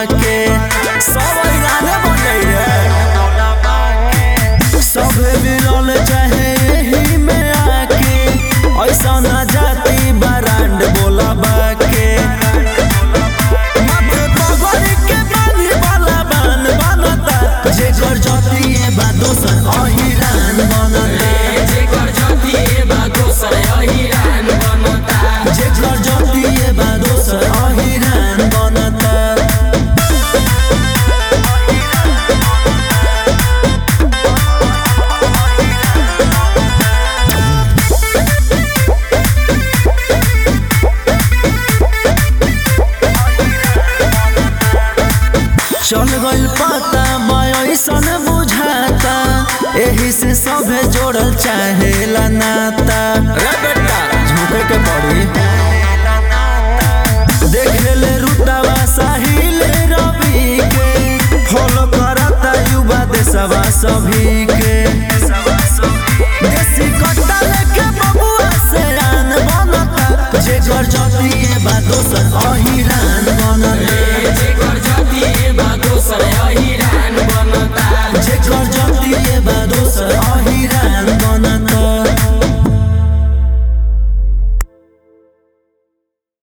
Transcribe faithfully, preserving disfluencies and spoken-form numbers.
के सब गाने बन रे सब मिलल चाहे यही में आके ऐसा ना जाती बरांड बोला बाके माथे पगड़ी के बानी वाला बान बनता जे कर जाती है बा दोसर अहिरान बनता जे कर जाती है बा दोसर अहिरान बनता जे कर जाती है बा दोसर अहिरान बनता चल गइल पता ऐसन बुझाता एही से सभे जोड़ल चाहेला नाता रे बेटा